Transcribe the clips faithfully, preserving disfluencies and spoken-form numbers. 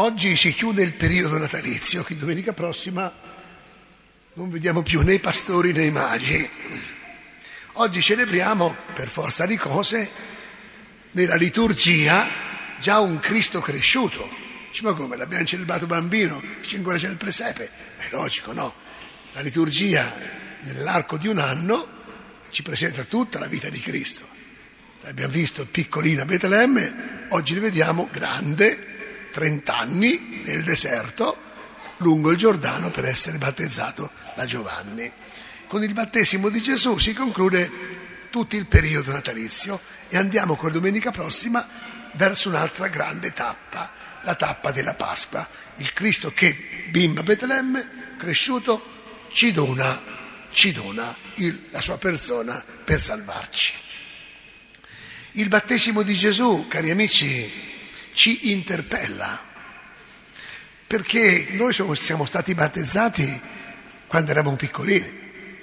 Oggi si chiude il periodo natalizio, che domenica prossima non vediamo più né i pastori né i magi. Oggi celebriamo, per forza di cose, nella liturgia già un Cristo cresciuto. Dice, ma come, l'abbiamo celebrato bambino, c'è ancora c'è il presepe? È logico, no? La liturgia nell'arco di un anno ci presenta tutta la vita di Cristo. L'abbiamo visto piccolino a Betlemme, oggi lo vediamo grande, trent'anni nel deserto, lungo il Giordano per essere battezzato da Giovanni. Con il battesimo di Gesù si conclude tutto il periodo natalizio e andiamo con domenica prossima verso un'altra grande tappa, la tappa della Pasqua. Il Cristo che, bimba a Betlemme, cresciuto, ci dona, ci dona il, la sua persona per salvarci. Il battesimo di Gesù, cari amici, ci interpella, perché noi siamo stati battezzati quando eravamo piccolini.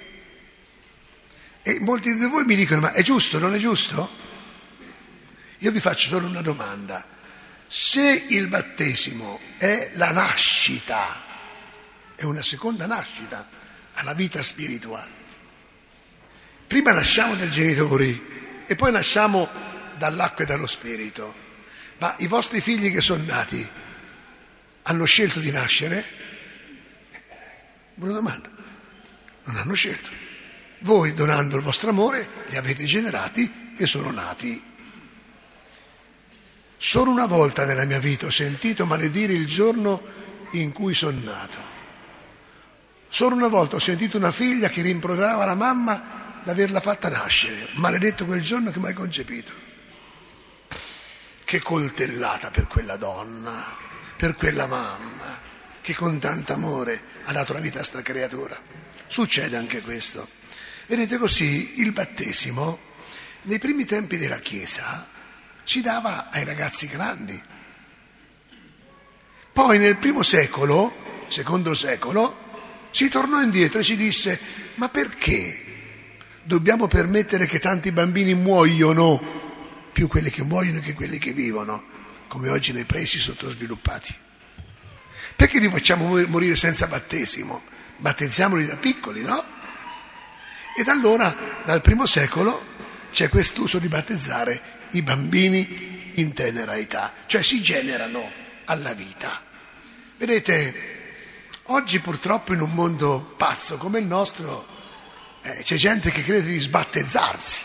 E molti di voi mi dicono, ma è giusto, non è giusto? Io vi faccio solo una domanda. Se il battesimo è la nascita, è una seconda nascita alla vita spirituale. Prima nasciamo dai genitori e poi nasciamo dall'acqua e dallo spirito. Ma i vostri figli che sono nati hanno scelto di nascere? Buona domanda. Non hanno scelto. Voi, donando il vostro amore, li avete generati e sono nati. Solo una volta nella mia vita ho sentito maledire il giorno in cui sono nato. Solo una volta ho sentito una figlia che rimproverava la mamma di averla fatta nascere. Maledetto quel giorno che mi hai concepito. Che coltellata per quella donna, per quella mamma, che con tanto amore ha dato la vita a sta creatura. Succede anche questo. Vedete, così il battesimo, nei primi tempi della Chiesa, si dava ai ragazzi grandi. Poi nel primo secolo, secondo secolo, si tornò indietro e si disse, ma perché dobbiamo permettere che tanti bambini muoiono? Più quelli che muoiono che quelli che vivono, come oggi nei paesi sottosviluppati. Perché li facciamo morire senza battesimo? Battezziamoli da piccoli, no? Ed allora, dal primo secolo, c'è quest'uso di battezzare i bambini in tenera età, cioè si generano alla vita. Vedete, oggi purtroppo in un mondo pazzo come il nostro, eh, c'è gente che crede di sbattezzarsi.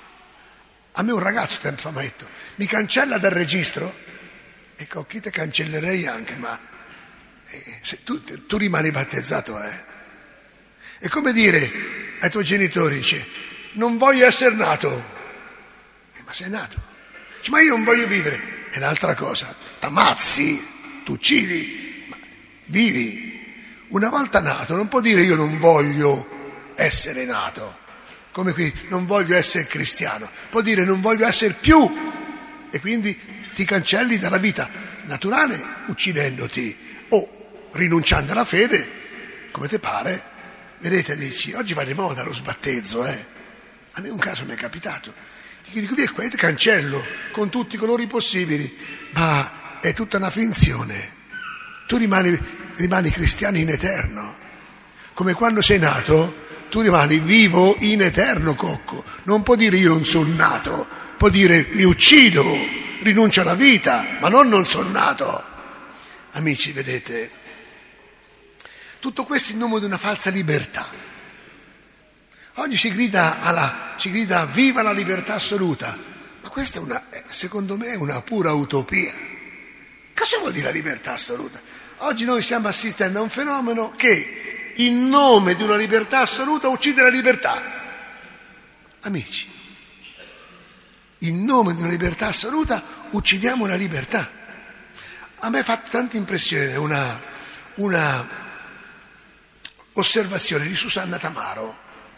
A me un ragazzo tempo fa mi ha detto, mi cancella dal registro? Ecco, chi te cancellerei anche, ma eh, se tu, tu rimani battezzato, eh. È come dire ai tuoi genitori, dice, non voglio essere nato. Eh, ma sei nato. Dice, ma io non voglio vivere. È un'altra cosa, t'ammazzi, tu uccidi, ma vivi. Una volta nato non può dire io non voglio essere nato. Come qui, non voglio essere cristiano, può dire non voglio essere più, e quindi ti cancelli dalla vita naturale uccidendoti o rinunciando alla fede, come te pare. Vedete amici, oggi va di moda lo sbattezzo, eh? A me un caso mi è capitato, gli dico via qua, ti cancello con tutti i colori possibili, ma è tutta una finzione, tu rimani, rimani cristiano in eterno, come quando sei nato. Tu rimani vivo in eterno, cocco. Non può dire io non sono nato, può dire mi uccido, rinuncio alla vita, ma non non sono nato. Amici, vedete, tutto questo in nome di una falsa libertà. Oggi si grida, alla, si grida viva la libertà assoluta, ma questa è una, secondo me è una pura utopia. Cosa vuol dire la libertà assoluta? Oggi noi stiamo assistendo a un fenomeno che in nome di una libertà assoluta uccide la libertà. Amici, in nome di una libertà assoluta uccidiamo la libertà. A me ha fatto tanta impressione una, una osservazione di Susanna Tamaro,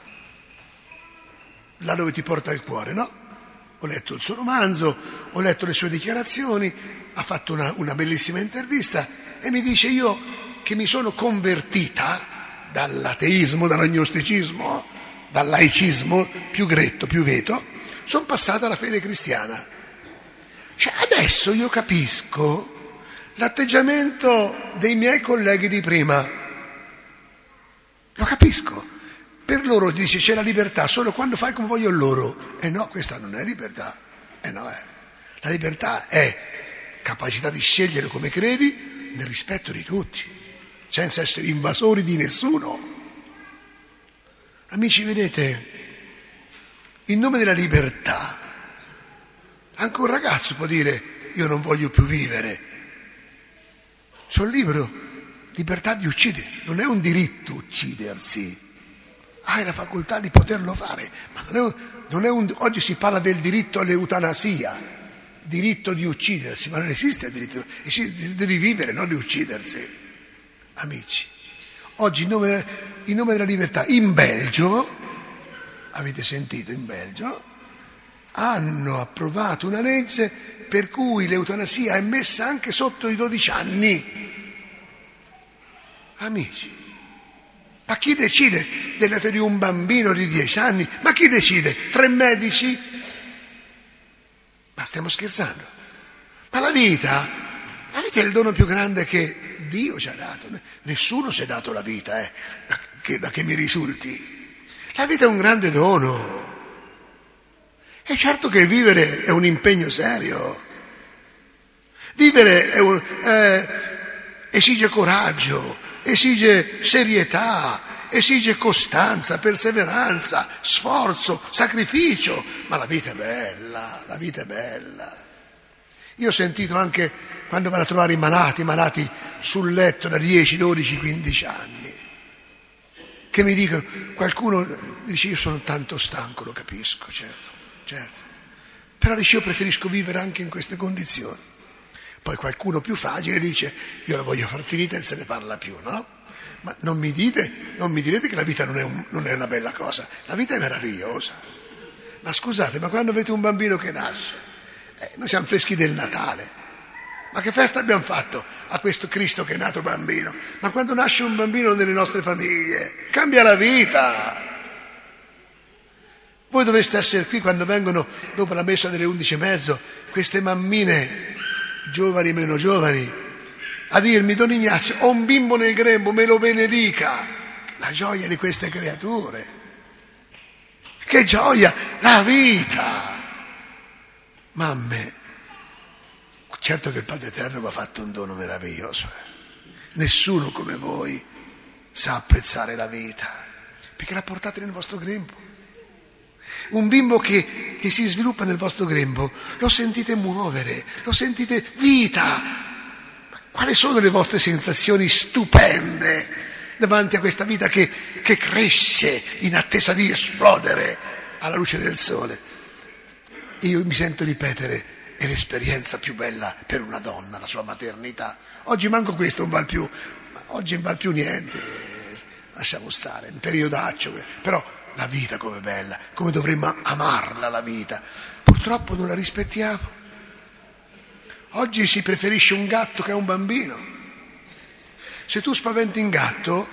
là dove ti porta il cuore, no? Ho letto il suo romanzo, ho letto le sue dichiarazioni, ha fatto una, una bellissima intervista e mi dice io che mi sono convertita dall'ateismo, dall'agnosticismo, dal laicismo più gretto, più veto, sono passata alla fede cristiana. Cioè adesso io capisco l'atteggiamento dei miei colleghi di prima. Lo capisco. Per loro dice c'è la libertà solo quando fai come voglio loro. E no, questa non è libertà. E no, è. La libertà è capacità di scegliere come credi nel rispetto di tutti, senza essere invasori di nessuno. Amici, vedete, in nome della libertà, anche un ragazzo può dire io non voglio più vivere. Sono libero, libertà di uccidere, non è un diritto uccidersi. Hai la facoltà di poterlo fare, ma non è un, non è un, oggi si parla del diritto all'eutanasia, diritto di uccidersi, ma non esiste il diritto, esiste il diritto di vivere, non di uccidersi. Amici, oggi in nome, in nome della libertà, in Belgio, avete sentito, in Belgio, hanno approvato una legge per cui l'eutanasia è messa anche sotto i dodici anni. Amici, ma chi decide della vita di un bambino di dieci anni? Ma chi decide? Tre medici? Ma stiamo scherzando? Ma la vita, la vita è il dono più grande che Dio ci ha dato. Nessuno si è dato la vita, eh, da, che, da che mi risulti. La vita è un grande dono. E certo che vivere è un impegno serio. Vivere è un, eh, esige coraggio, esige serietà, esige costanza, perseveranza, sforzo, sacrificio, ma la vita è bella, la vita è bella. Io ho sentito anche quando vanno a trovare i malati, i malati sul letto da dieci, dodici, quindici anni, che mi dicono, qualcuno dice io sono tanto stanco, lo capisco, certo, certo, però dice io preferisco vivere anche in queste condizioni. Poi qualcuno più facile dice io la voglio far finita e se ne parla più, no? Ma non mi dite, non mi direte che la vita non è, un, non è una bella cosa, la vita è meravigliosa. Ma scusate, ma quando avete un bambino che nasce, eh, noi siamo freschi del Natale, ma che festa abbiamo fatto a questo Cristo che è nato bambino? Ma quando nasce un bambino nelle nostre famiglie, cambia la vita. Voi dovreste essere qui quando vengono, dopo la messa delle undici e mezzo, queste mammine, giovani e meno giovani, a dirmi Don Ignazio, ho un bimbo nel grembo, me lo benedica. La gioia di queste creature. Che gioia, la vita. Mamme, certo che il Padre Eterno vi ha fatto un dono meraviglioso. Eh. Nessuno come voi sa apprezzare la vita, perché la portate nel vostro grembo. Un bimbo che, che si sviluppa nel vostro grembo, lo sentite muovere, lo sentite vita. Quali sono le vostre sensazioni stupende davanti a questa vita che, che cresce in attesa di esplodere alla luce del sole? Io mi sento ripetere, è l'esperienza più bella per una donna, la sua maternità. Oggi manco questo non val più, oggi non val più niente, lasciamo stare, un periodaccio, però la vita com'è bella, come dovremmo amarla la vita. Purtroppo non la rispettiamo. Oggi si preferisce un gatto che un bambino. Se tu spaventi un gatto,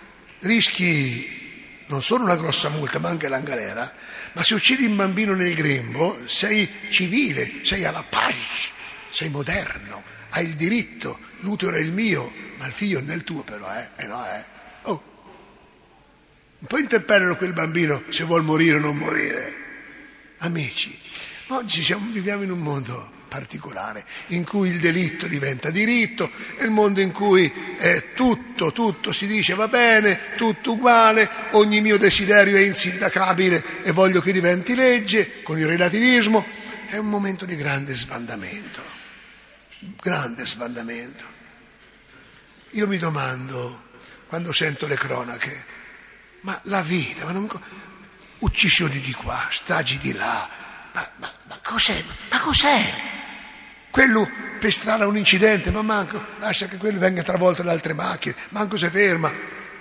rischi non solo una grossa multa, ma anche la galera, ma se uccidi un bambino nel grembo, sei civile, sei alla page, sei moderno, hai il diritto, l'utero è il mio, ma il figlio non è il tuo però, eh? Eh no, eh? Oh! Un po' interpellano quel bambino se vuol morire o non morire. Amici, oggi siamo, viviamo in un mondo particolare in cui il delitto diventa diritto, è il mondo in cui è tutto, tutto si dice va bene, tutto uguale, ogni mio desiderio è insindacabile e voglio che diventi legge, con il relativismo. È un momento di grande sbandamento, grande sbandamento. Io mi domando, quando sento le cronache, ma la vita, ma non, uccisioni di qua, stragi di là, ma, ma, ma cos'è? Ma cos'è? Quello per strada un incidente, ma manco, lascia che quello venga travolto da altre macchine, manco si ferma.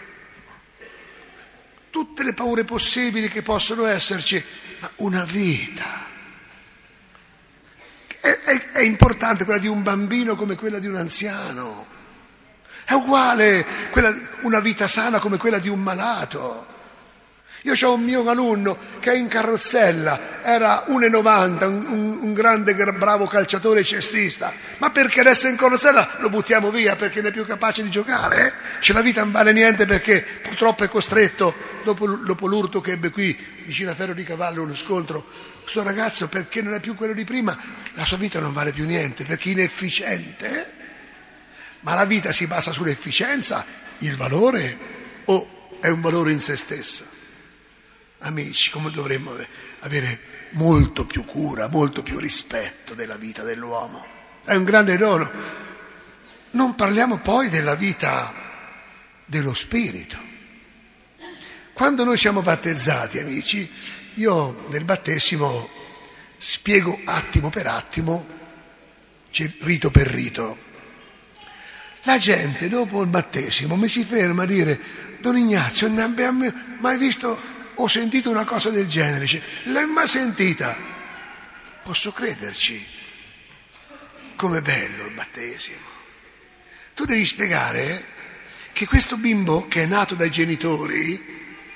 Tutte le paure possibili che possono esserci, ma una vita. È, è, è importante quella di un bambino come quella di un anziano. È uguale quella, una vita sana come quella di un malato. Io ho un mio alunno che è in carrozzella, era uno e novanta, un, un, un grande bravo calciatore cestista, ma perché adesso è in carrozzella lo buttiamo via perché non è più capace di giocare? Eh? C'è la vita non vale niente perché purtroppo è costretto, dopo, dopo l'urto che ebbe qui vicino a Ferro di Cavallo, uno scontro, questo ragazzo perché non è più quello di prima, la sua vita non vale più niente perché è inefficiente. Ma la vita si basa sull'efficienza, il valore, o è un valore in se stesso? Amici, come dovremmo avere molto più cura, molto più rispetto della vita dell'uomo. È un grande dono. Non parliamo poi della vita dello spirito. Quando noi siamo battezzati, amici, io nel battesimo spiego attimo per attimo, rito per rito. La gente dopo il battesimo mi si ferma a dire: Don Ignazio, non abbiamo mai visto, ho sentito una cosa del genere. Dice, l'hai mai sentita? Posso crederci? Com'è bello il battesimo. Tu devi spiegare che questo bimbo che è nato dai genitori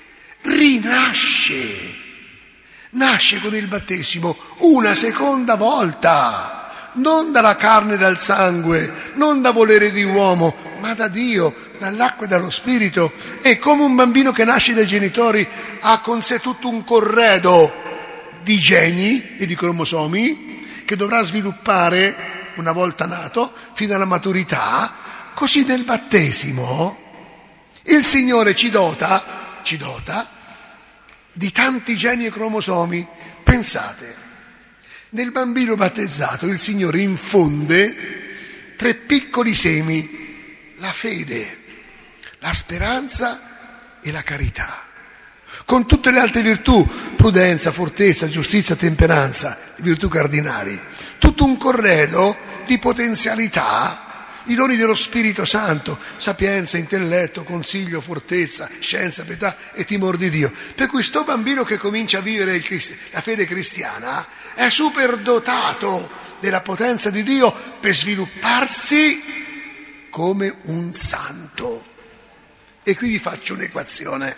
rinasce, nasce con il battesimo una seconda volta. Non dalla carne e dal sangue, non da volere di uomo, ma da Dio, dall'acqua e dallo Spirito. E come un bambino che nasce dai genitori ha con sé tutto un corredo di geni e di cromosomi che dovrà sviluppare una volta nato fino alla maturità, così nel battesimo il Signore ci dota, ci dota di tanti geni e cromosomi. Pensate, nel bambino battezzato il Signore infonde tre piccoli semi: la fede, la speranza e la carità, con tutte le altre virtù, prudenza, fortezza, giustizia, temperanza, le virtù cardinali, tutto un corredo di potenzialità, i doni dello Spirito Santo, sapienza, intelletto, consiglio, fortezza, scienza, pietà e timore di Dio. Per cui sto bambino che comincia a vivere il Cristi- la fede cristiana è superdotato della potenza di Dio per svilupparsi come un santo. E qui vi faccio un'equazione.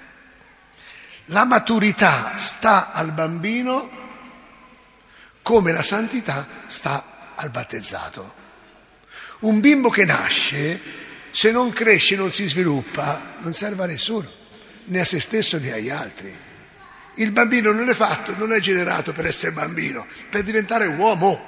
La maturità sta al bambino come la santità sta al battezzato. Un bimbo che nasce, se non cresce, non si sviluppa, non serve a nessuno, né a se stesso né agli altri. Il bambino non è fatto, non è generato per essere bambino, per diventare uomo.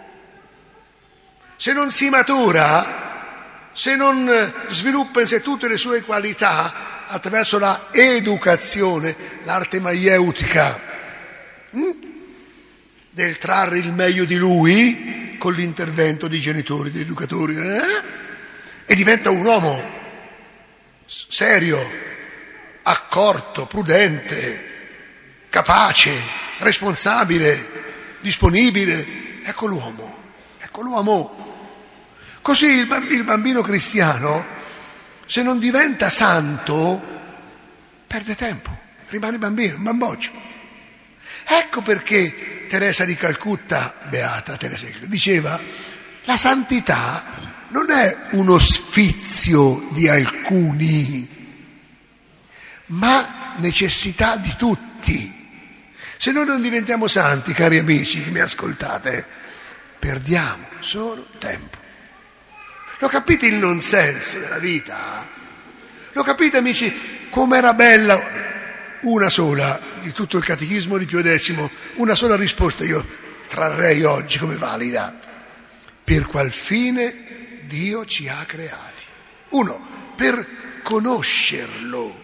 Se non si matura, se non sviluppa in sé tutte le sue qualità attraverso la educazione, l'arte maieutica, hm? del trarre il meglio di lui con l'intervento di genitori, di educatori, eh? E diventa un uomo serio, accorto, prudente, capace, responsabile, disponibile. Ecco l'uomo, ecco l'uomo. Così il bambino cristiano, se non diventa santo, perde tempo, rimane bambino, un bamboccio. Ecco perché Teresa di Calcutta, beata Teresa di Calcutta, diceva: la santità non è uno sfizio di alcuni, ma necessità di tutti. Se noi non diventiamo santi, cari amici che mi ascoltate, perdiamo solo tempo. Lo capite il non senso della vita? Lo capite, amici, com'era bella una sola di tutto il catechismo di Pio X, una sola risposta io trarrei oggi come valida: per qual fine Dio ci ha creati? Uno, per conoscerlo,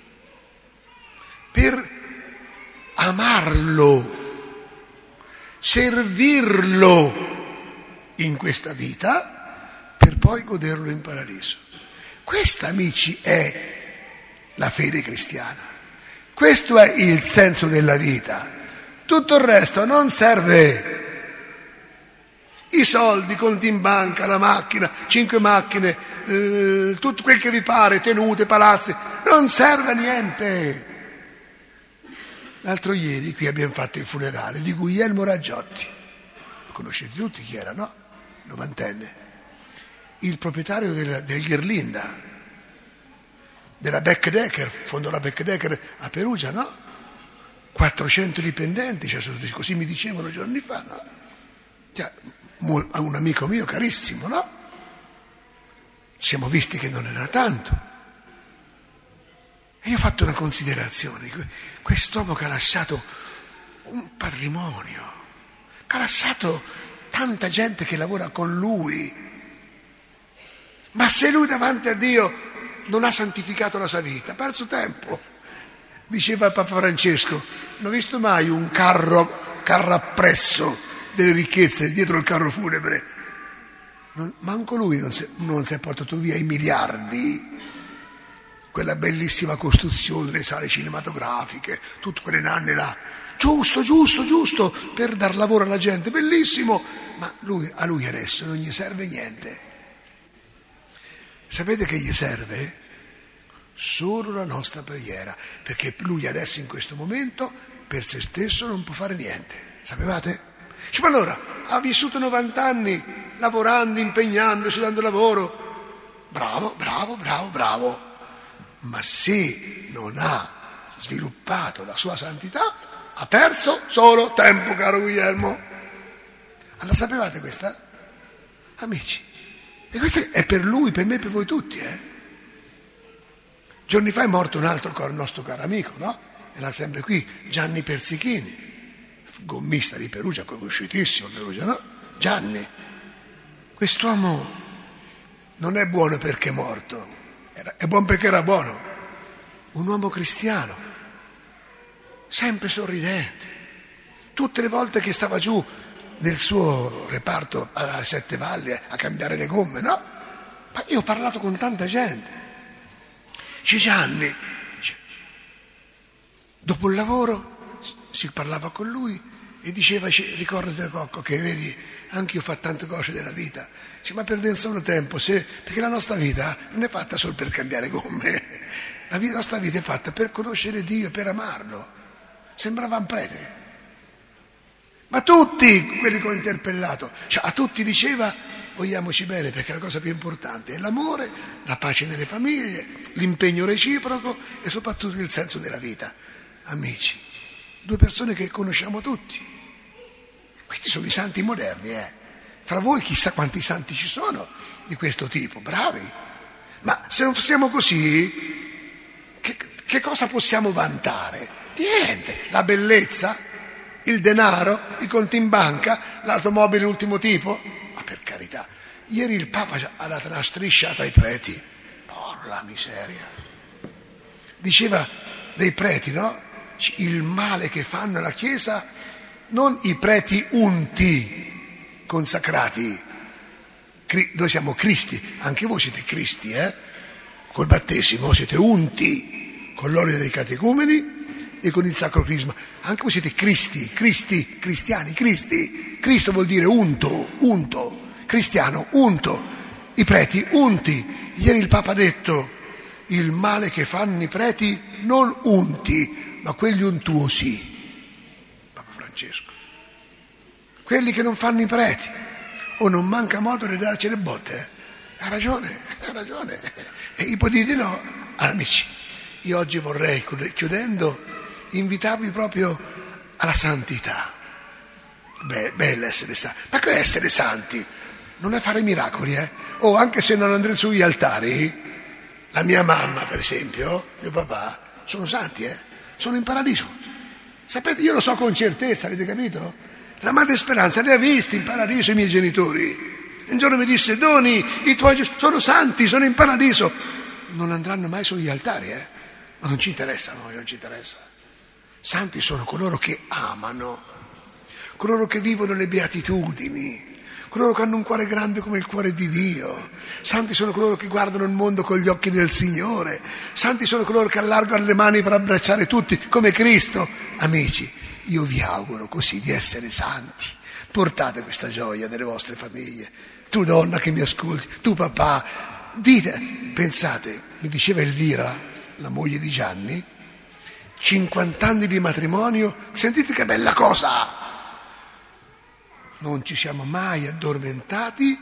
per amarlo, servirlo in questa vita per poi goderlo in paradiso. Questa, amici, è la fede cristiana. Questo è il senso della vita. Tutto il resto non serve. I soldi, conti in banca, la macchina, cinque macchine, eh, tutto quel che vi pare, tenute, palazzi, non serve a niente. L'altro ieri qui abbiamo fatto il funerale di Guglielmo Raggiotti. Lo conoscete tutti chi era, no? Novantenne. Il proprietario del, del Gherlinda. della Beck-Decker, fondò la Beck-Decker a Perugia, no? quattrocento dipendenti, cioè, così mi dicevano giorni fa, no? Cioè, un amico mio carissimo, no? Siamo visti che non era tanto. E io ho fatto una considerazione, quest'uomo che ha lasciato un patrimonio, che ha lasciato tanta gente che lavora con lui, ma se lui davanti a Dio non ha santificato la sua vita, ha perso tempo. Diceva Papa Francesco, non ho visto mai un carro, carro appresso delle ricchezze dietro il carro funebre. Non, manco lui non si, non si è portato via i miliardi, quella bellissima costruzione, le sale cinematografiche, tutte quelle nanne là. Giusto, giusto, giusto, per dar lavoro alla gente, bellissimo, ma lui, a lui adesso non gli serve niente. Sapete che gli serve? Solo la nostra preghiera, perché lui adesso in questo momento per se stesso non può fare niente. Sapevate? Dice, ma allora ha vissuto novanta anni lavorando, impegnandosi, dando lavoro. Bravo, bravo, bravo, bravo. Ma se non ha sviluppato la sua santità, ha perso solo tempo, caro Guglielmo. Allora sapevate questa? Amici, e questo è per lui, per me, per voi tutti, eh? Giorni fa è morto un altro caro, nostro caro amico, no? Era sempre qui, Gianni Persichini, gommista di Perugia, conosciutissimo Perugia, no? Gianni. Quest'uomo non è buono perché è morto, era, è buono perché era buono. Un uomo cristiano, sempre sorridente. Tutte le volte che stava giù nel suo reparto a Sette Valli a cambiare le gomme, no? Ma io ho parlato con tanta gente. C'è Gianni, dopo il lavoro si parlava con lui e diceva, ricordati Cocco che vedi, anche io ho fatto tante cose della vita, dice, ma perdendo solo tempo, se, perché la nostra vita non è fatta solo per cambiare gomme, la, vita, la nostra vita è fatta per conoscere Dio e per amarlo. Sembrava un prete, ma tutti quelli che ho interpellato, cioè, a tutti diceva, vogliamoci bene, perché la cosa più importante è l'amore, la pace nelle famiglie, l'impegno reciproco e soprattutto il senso della vita. Amici, due persone che conosciamo tutti. Questi sono i santi moderni, eh. Fra voi chissà quanti santi ci sono di questo tipo, bravi. Ma se non siamo così, che, che cosa possiamo vantare? Niente, la bellezza, il denaro, i conti in banca, l'automobile ultimo tipo? Ma per carità, ieri il Papa ha dato una strisciata ai preti, porla miseria. Diceva dei preti, no? Il male che fanno alla Chiesa, non i preti unti, consacrati. Noi siamo Cristi, anche voi siete Cristi, eh? Col battesimo siete unti, con l'olio dei catecumeni e con il sacro crisma. Anche voi siete Cristi, Cristi, cristiani, Cristi. Cristo vuol dire unto, unto, cristiano, unto. I preti unti. Ieri il Papa ha detto, il male che fanno i preti non unti, ma quelli untuosi. Papa Francesco. Quelli che non fanno i preti. O non manca modo di darci le botte. Eh? Ha ragione, ha ragione. E i può dire no. Allora, amici, io oggi vorrei, chiudendo, invitarvi proprio alla santità. Beh, bello essere santi. Ma che è essere santi? Non è fare miracoli, eh? O anche se non andrete sugli altari, la mia mamma, per esempio, mio papà, sono santi, eh? Sono in paradiso. Sapete, io lo so con certezza, avete capito? La Madre Speranza li ha visti in paradiso i miei genitori. Un giorno mi disse, Doni, i tuoi sono santi, sono in paradiso. Non andranno mai sugli altari, eh? Ma non ci interessa a noi, non ci interessa. Santi sono coloro che amano, coloro che vivono le beatitudini, coloro che hanno un cuore grande come il cuore di Dio. Santi sono coloro che guardano il mondo con gli occhi del Signore. Santi sono coloro che allargano le mani per abbracciare tutti, come Cristo. Amici, io vi auguro così di essere santi. Portate questa gioia nelle vostre famiglie. Tu donna che mi ascolti, tu papà, dite, pensate, mi diceva Elvira, la moglie di Gianni, cinquanta anni di matrimonio, sentite che bella cosa! Non ci siamo mai addormentati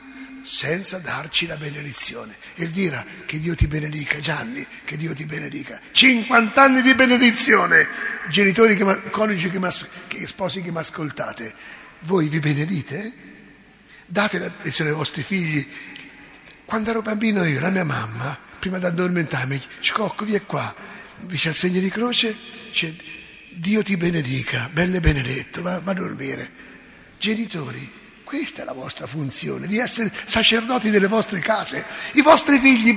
senza darci la benedizione. Elvira, che Dio ti benedica. Gianni, che Dio ti benedica. cinquanta anni di benedizione. Genitori, che, coniugi, che, che sposi che mi ascoltate, voi vi benedite? Date la benedizione ai vostri figli. Quando ero bambino io, la mia mamma, prima di addormentarmi, Cicocco, vieni qua, dice al segno di croce, dice, Dio ti benedica, bello e benedetto, va, va a dormire. Genitori, questa è la vostra funzione, di essere sacerdoti delle vostre case. I vostri figli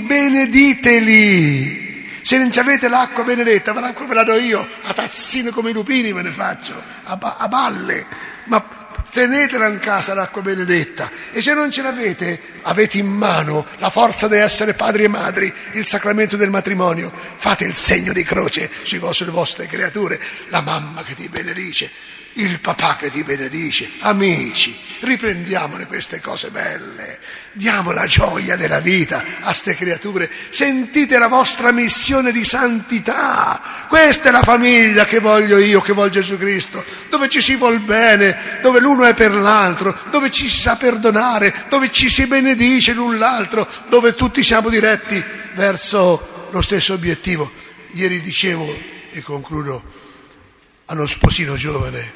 benediteli. Se non avete l'acqua benedetta, ma l'acqua me la do io, a tazzine come i lupini me ne faccio, a, ba- a balle. Ma tenetela in casa l'acqua benedetta. E se non ce l'avete, avete in mano la forza di essere padri e madri, il sacramento del matrimonio. Fate il segno di croce sui vostri, sulle vostre creature. La mamma che ti benedice, il papà che ti benedice. Amici, riprendiamole queste cose belle, diamo la gioia della vita a ste creature, sentite la vostra missione di santità. Questa è la famiglia che voglio io, che vuol Gesù Cristo, dove ci si vuol bene, dove l'uno è per l'altro, dove ci si sa perdonare, dove ci si benedice l'un l'altro, dove tutti siamo diretti verso lo stesso obiettivo. Ieri dicevo, e concludo, a uno sposino giovane,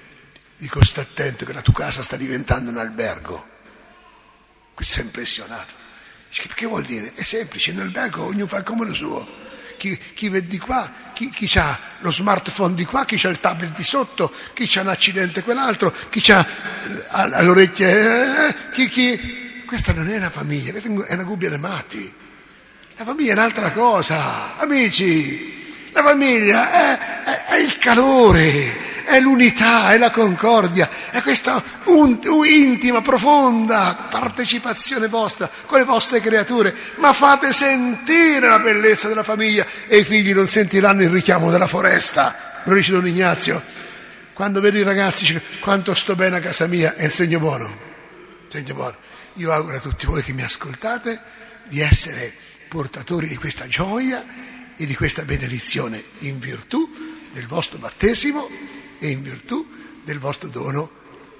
dico, sta attento che la tua casa sta diventando un albergo. Questo è impressionato. Dice, che vuol dire? È semplice, in albergo ognuno fa il comodo suo. Chi, chi vede di qua, chi, chi ha lo smartphone di qua, chi ha il tablet di sotto, chi ha un accidente quell'altro, chi ha all'orecchia, eh, chi, chi... Questa non è una famiglia, questa è una gubbia dei matti. La famiglia è un'altra cosa, amici. La famiglia è, è, è il calore, è l'unità, è la concordia, è questa un, un, intima, profonda partecipazione vostra con le vostre creature. Ma fate sentire la bellezza della famiglia e i figli non sentiranno il richiamo della foresta. Lo dice Don Ignazio. Quando vedo i ragazzi dice, quanto sto bene a casa mia, è il segno buono. Segno buono. Io auguro a tutti voi che mi ascoltate di essere portatori di questa gioia e di questa benedizione in virtù del vostro battesimo e in virtù del vostro dono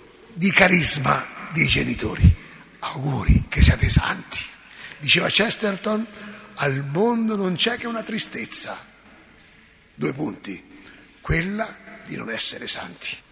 di carisma di genitori. Auguri, che siate santi. Diceva Chesterton, al mondo non c'è che una tristezza, due punti, quella di non essere santi.